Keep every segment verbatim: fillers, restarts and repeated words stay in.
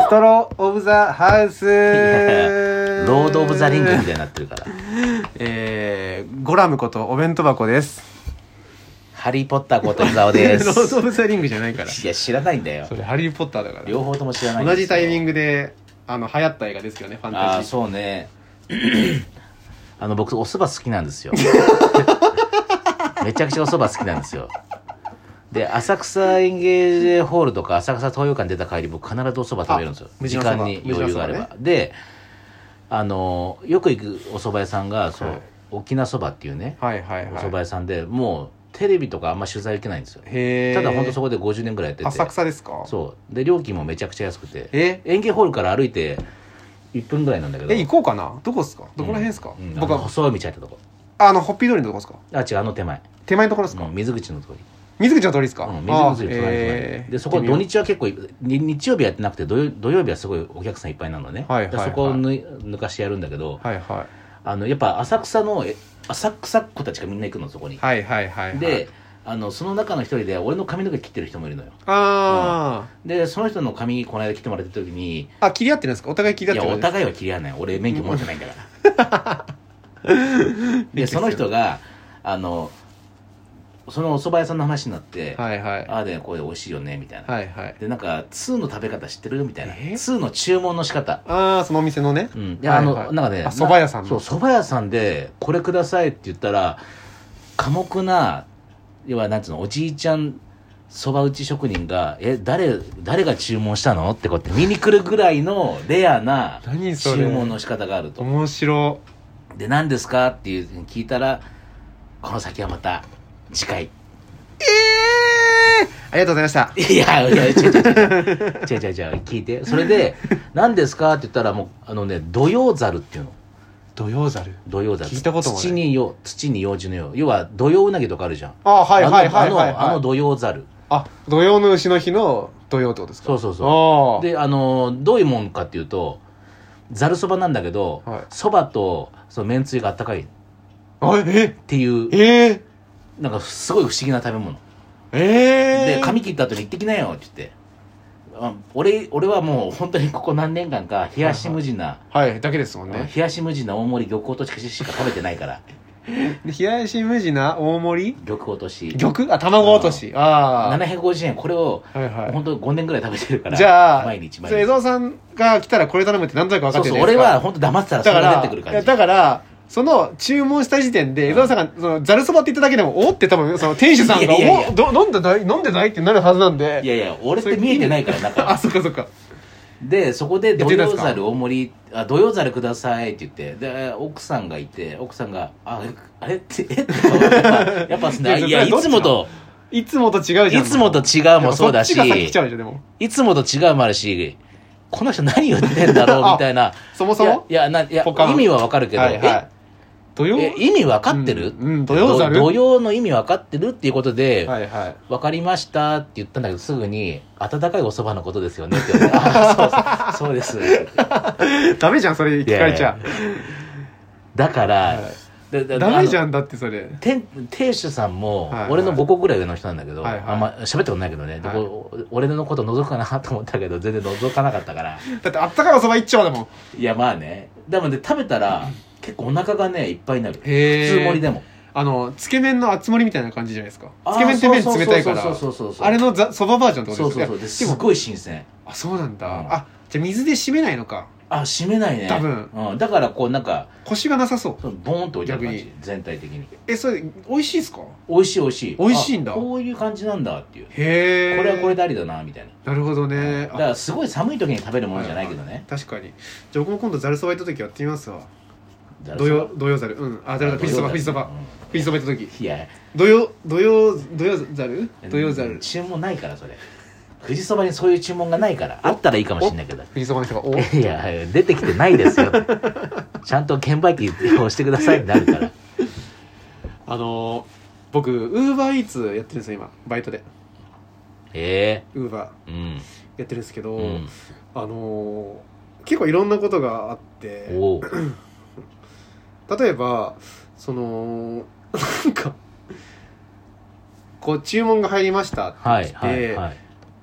ストロー・オブ・ザ・ハウスロード・オブ・ザ・リングみたいになってるからえー、ゴラムことお弁当箱です。 ハリー・ポッターこと伊沢ですロード・オブ・ザ・リングじゃないから。 いや知らないんだよ、 それハリー・ポッターだから。 両方とも知らないんですよ。 同じタイミングであの流行った映画ですよね、ファンタジー。 ああそうねあの僕お蕎麦好きなんですよめちゃくちゃお蕎麦好きなんですよ。で浅草園芸ホールとか浅草東洋館出た帰り僕必ずお蕎麦食べるんですよ、時間に余裕があれば、ね、であのよく行くお蕎麦屋さんがそう、はい、沖縄そばっていうね、はいはいはい、お蕎麦屋さんでもうテレビとかあんま取材受けないんですよ。へただ本当そこでごじゅうねんぐらいやってて。 浅草ですか？ そうで料金もめちゃくちゃ安くて、え園芸ホールから歩いていっぷんぐらいなんだけど。 え行こうかな。どこですか？どこら辺ですか？ うんうん、僕は細い道入ったとこ。 あのホッピー通りのとこですか？あ違う、あの手前手前のところですか？ うん、水口のところ。 水口の通りですか？うん、水口の通り、 えー、でそこ土日は結構日曜日やってなくて土曜、土曜日はすごいお客さんいっぱいなのね、はいはいはい、そこを抜かしてやるんだけど、はいはい、あのやっぱ浅草の浅草っ子たちがみんな行くのそこに、はいはいはいはい、であのその中の一人で俺の髪の毛切ってる人もいるのよ。あ、うん、でその人の髪この間切ってもらってた時に、 あ切り合ってるんですか？お互い切り合ってるんですか？ いやお互いは切り合わない、俺免許持ってないんだからでその人があのそのお蕎麦屋さんの話になって、はいはい、ああでこれ美味しいよねみたいな、はいはい、でなんか通の食べ方知ってるみたいな、通の注文の仕方、ああそのお店のね、 うん、であの、はいはい、なんかね蕎麦屋さんのそう蕎麦屋さんでこれくださいって言ったら寡黙な要はなんつうのおじいちゃん蕎麦打ち職人がえ誰誰が注文したのってこうやって見に来るぐらいのレアな注文の仕方があると。 面白で何ですかっていう聞いたらこの先はまた次回。ええー、ありがとうございました。 いやいや違う違う違う違う違う違う聞いて、それで何ですかって言ったらもうあのね土用ザルっていうの。 土用ザル土用ザル聞いたこともない。 土によ土に用事のよう要は土用うなぎとかあるじゃん。 あはいはいはいはい、はい、 あのあの土用ザル。 あ土用の牛の日の土用ってことですか？ そうそうそう。であのどういうもんかっていうとザルそばなんだけどそば、はい、とそのめんつゆがあったかいあえっていうえーなんかすごい不思議な食べ物。 えー、 で髪切った後に行ってきなよって言って、あ 俺, 俺はもう本当にここ何年間か冷やし無地な、 はい、はい、だけですもんね。 冷やし無地な大盛り玉落とししか食べてないから冷やし無地な大盛り玉落とし玉あ卵落としああななひゃくごじゅうえんこれを、はいはい、本当ごねんぐらい食べてるから。 じゃあ毎日毎日江戸さんが来たらこれ頼むって何となく分かってるじゃないですか。 そうそう俺は本当黙ってたらそれが出てくる感じだからその注文した時点で江戸さんがそのざるそばって言っただけでもおって多分その店主さんがいやいやいやおど飲んでない飲んでないってなるはずなんで。 いやいや俺って見えてないから中はあそっかそっか。 でそこで土用ざる大盛りあ土用ざるくださいって言ってで奥さんがいて奥さんがああれってえっやっぱやっぱいやいつもといつもと違うじゃん。 いつもと違うもそうだしいつもと違うもあるしこの人何言ってんだろうみたいなそもそもいやいやないや意味はわかるけど、はいはい、え土曜え意味分かってる、 うんうん、土曜ザル土曜の意味分かってるっていうことで、 はいはい、 分かりましたって言ったんだけどすぐに温かいお蕎麦のことですよねって言われてあそうそうそうですダメじゃんそれ聞かれちゃう。 だから、はいだだダメじゃんだってそれ店主さんも俺のごこぐらい上の人なんだけど、はいはい、あんま喋ったことないけどね、はい、俺のこと覗くかなと思ったけど全然覗かなかったからだってあったかいお蕎麦一丁だもん。 いやまあねでもね食べたら結構お腹がねいっぱいになる。普通盛りでもあのつけ麺の厚盛りみたいな感じじゃないですか。つけ麺って麺冷たいからあれのそばバージョンってことですか。 そうそうそうすごい新鮮。 あそうなんだ、うん、あじゃあ水で締めないのか。 あ締めないね多分、 うん、だからこうなんかコシがなさそうボーンと置いてある感じ全体的に。 えそれ美味しいですか。 美味しい美味しい美味しいんだ。 こういう感じなんだっていう。 へえこれはこれでありだなみたいな。 なるほどね。 だからすごい寒い時に食べるものじゃないけどね、はいはい、 確かに。じゃあ僕も今度ざるそば行った時やってみますわ。土曜土曜ざるうんあざる富士そば富士そば富士そば行った時。 いや土曜土曜土曜ざる土曜ざる注文ないからそれ富士そばにそういう注文がないからあったらいいかもしれないけど富士そばの人がおいや出てきてないですよちゃんと券売機押してくださいってなるからあのー、僕ウーバーイーツやってるんですよ今バイトで。 ええー、 ウーバーやってるんですけど、うん、あのー、結構いろんなことがあってお例えばそのなんかこう注文が入りましたって来て、はいはいはい、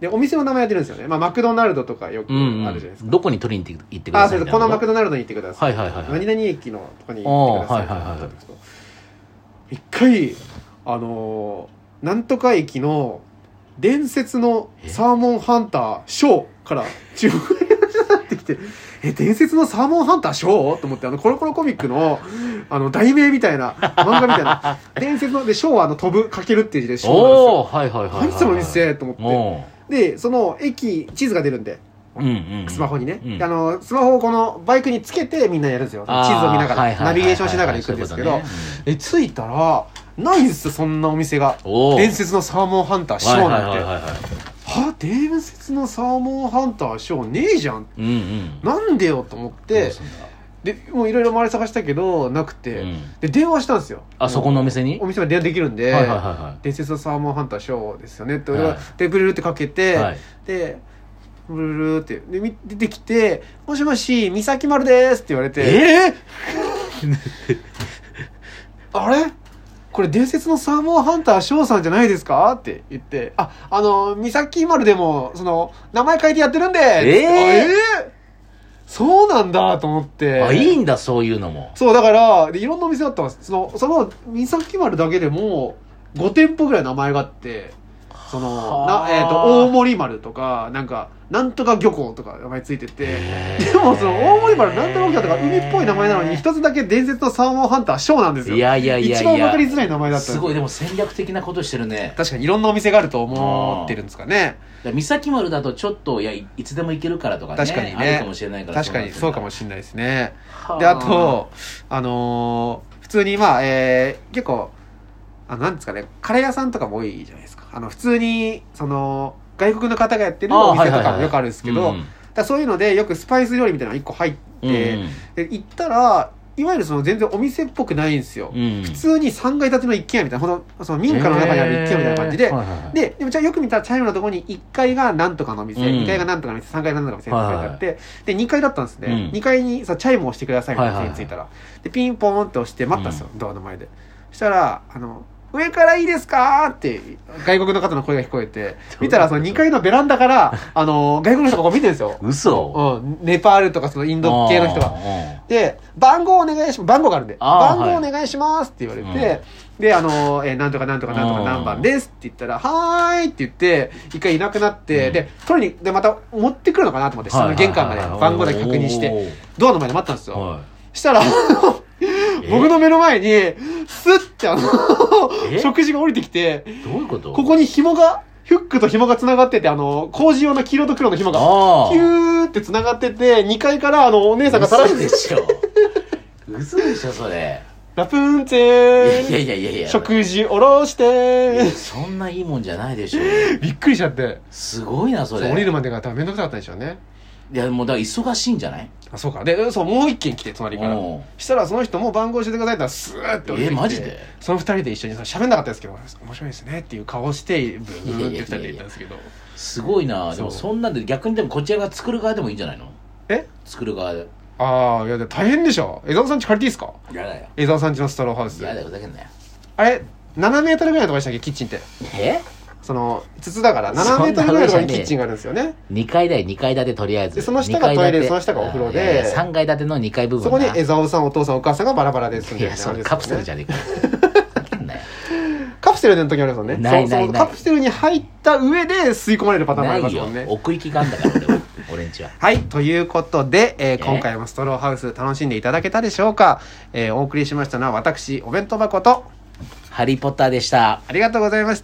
でお店の名前やってるんですよね、まあ、マクドナルドとかよくあるじゃないですか、うんうん、 どこに取りに行ってくださいあそうですこのマクドナルドに行ってください、 はいはいはいはい、 何々駅のとこに行ってくださいって言ったんですけど、一回あのー、なんとか駅の伝説のサーモンハンターショーから注文がなってきてえ伝説のサーモンハンターショーと思って、あのコロコロコミックのあの題名みたいな漫画みたいな伝説のでショーはあの飛ぶかけるっていう字でショーなんですよ。 はいはいはいはい、 何その店と思ってでその駅地図が出るんで、うんうんうん、スマホにね、うん、あのスマホをこのバイクにつけてみんなやるんですよ。地図を見ながらナビゲーションしながら行くんですけど、え着いたらないんですよそんなお店が。伝説のサーモンハンターショーなんて、は伝説のサーモンハンターショーねえじゃん、うんうん、なんでよと思ってでもういろいろ周り探したけどなくて、うん、で電話したんですよ。 あそこのお店にお店まで電話できるんで、はいはいはいはい、伝説のサーモンハンターショーですよねって俺が、はい、でブルルってかけて、はい、でブルルってで出てきてもしもし三崎丸ですって言われてえー、あれこれ伝説のサーモンハンターショーさんじゃないですかって言って、あ、あの、三崎丸でも、その、名前変えてやってるんで、えー、えー、そうなんだと思って。 あ、いいんだ、そういうのも。 そう、だから、でいろんなお店あったんです。その、その、三崎丸だけでも、ご店舗ぐらい名前があって、その、なえっと、大森丸とか、なんか、なんとか漁港とか名前ついてて、でもその大森丸なんとか漁港とか海っぽい名前なのに一つだけ伝説のサーモンハンターショーなんですよ。 いやいやいやいや、 一番わかりづらい名前だったんです。 すごいでも戦略的なことしてるね。 確かにいろんなお店があると思ってるんですかね。 三崎丸だとちょっといや い, いつでも行けるからとかね、 確かにね、 あるかもしれないから。 確かにそうかもしれないですね。であとあのー、普通にまあ、えー、結構あのなんですかね、カレー屋さんとかも多いじゃないですか。あの普通にその外国の方がやってるお店とかもよくあるんですけど、だそういうのでよくスパイス料理みたいなのがいっこ入って、うん、で行ったらいわゆるその全然お店っぽくないんですよ、うん、普通にさんがい建ての一軒家みたいな、その民家の中にある一軒家みたいな感じで、えーはいはいはい、ででもじゃあよく見たらチャイムのところにいっかいがなんとかの店、うん、にかいがなんとかの店、さんがいがなんとかの店って書いてあって、はいはい、でにかいだったんですね、うん、にかいにさチャイムを押してくださいみたいな店に着いたら、はいはいはい、でピンポーンって押して待ったんですよ、うん、ドアの前で。そしたらあの上からいいですかって外国の方の声が聞こえて、見たらそのにかいのベランダからあの外国の人がこう見てるんですよ。 嘘。 うん、ネパールとかそのインド系の人が。で番号お願いします、番号があるんで番号お願いしますって言われて、はい、であの、えー、なんとかなんとかなんとか何番ですって言ったらはーいって言って一回いなくなって、うん、で取りにでまた持ってくるのかなと思って下の玄関まで番号だけ確認してドアの前で待ったんですよ、はい、したら僕の目の前にスッてあの食事が降りてきて、 どういうこと？ ここに紐がフックと紐がつながってて、あの工事用の黄色と黒の紐がキューってつながってて、にかいからあのお姉さんがさらして嘘でしょ嘘でしょそれ。 ラプンツェーいやいやいやいや食事おろしてそんないいもんじゃないでしょびっくりしちゃって。 すごいなそれ。 降りるまでが多分めんどくさかったでしょうね。 いやもうだから忙しいんじゃない？ あそうか。でそうもう一軒来て隣からしたらその人も番号教えてくださいって言ったらスーッて降りてきて、 えマジでその二人で一緒に喋んなかったですけど面白いですねっていう顔してブーンって二人で行ったんですけど、 すごいな。でもそんなんで逆にでもこちらが作る側でもいいんじゃないの？ え作る側で。 ああいや大変でしょ。江澤さん家借りていいですか？ やだよ。 江澤さん家のストローハウス。 やだよふざけんなよ。 あれななメートルぐらいのとこでしたっけキッチンって。 えその筒だからななメートルぐらいのところにキッチンがあるんですよね。 にかいだよにかい建てとりあえず。 でその下がトイレその下がお風呂でさんがい建てのにかい部分。 そこに江澤さんお父さんお母さんがバラバラで住んでる。 いやそれカプセルじゃねえか。 カプセルの時ありますもんね。 ないないない。 カプセルに入った上で吸い込まれるパターンもありますもんね。 奥行きがあんだから俺は俺んちは。 はいということで、えー、今回もストローハウス楽しんでいただけたでしょうか。えー、お送りしましたのは私お弁当箱とハリーポッターでした。 ありがとうございました。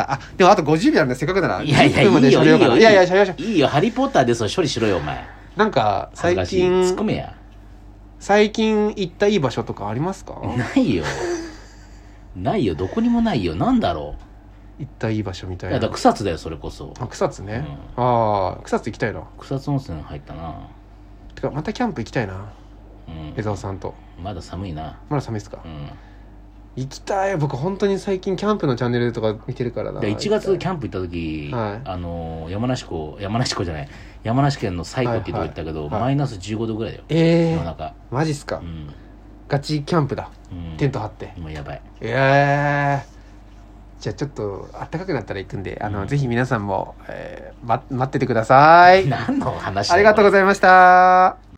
あでもあとごじゅうびょうなんでせっかくならいやいやいいよいいよいいよいやいやいやいいよハリーポッターです処理しろよお前。 なんか最近突っ込めや。 最近行ったいい場所とかありますか？ ないよないよどこにもないよ。なんだろう行ったいい場所みたいな。 いやだ草津だよそれこそ。 あ草津ね、うん、ああ草津行きたいな。 草津温泉入ったな。 てかまたキャンプ行きたいな、うん、江澤さんと。 まだ寒いな。 まだ寒いっすか？ うん、 行きたい。僕本当に最近キャンプのチャンネルとか見てるからな。 いちがつキャンプ行った時、はい、あの山梨湖山梨湖じゃない山梨県の西湖っていうとこ行ったけど、はいはい、マイナスじゅうごどぐらいだよ。 ええー、 夜中。 マジっすか？うん、ガチキャンプだ、うん、テント張って。 もうやばい。 ええー、 じゃあちょっと暖かくなったら行くんで、あの、うん、ぜひ皆さんも、えー、ま、待っててください。 何の話？ ありがとうございました。